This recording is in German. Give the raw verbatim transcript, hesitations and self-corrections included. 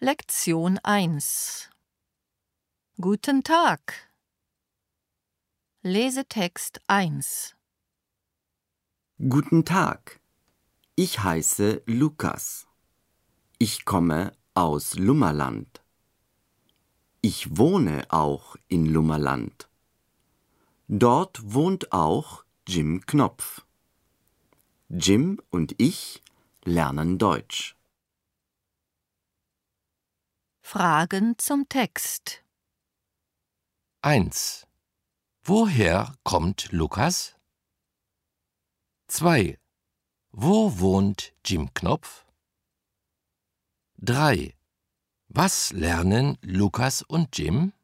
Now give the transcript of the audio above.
Lektion eins. Guten Tag. Lesetext eins. Guten Tag, ich heiße Lukas. Ich komme aus Lummerland. Ich wohne auch in Lummerland. Dort wohnt auch Jim Knopf. Jim und ich lernen Deutsch. Fragen zum Text. eins. Woher kommt Lukas? zwei. Wo wohnt Jim Knopf? drei. Was lernen Lukas und Jim?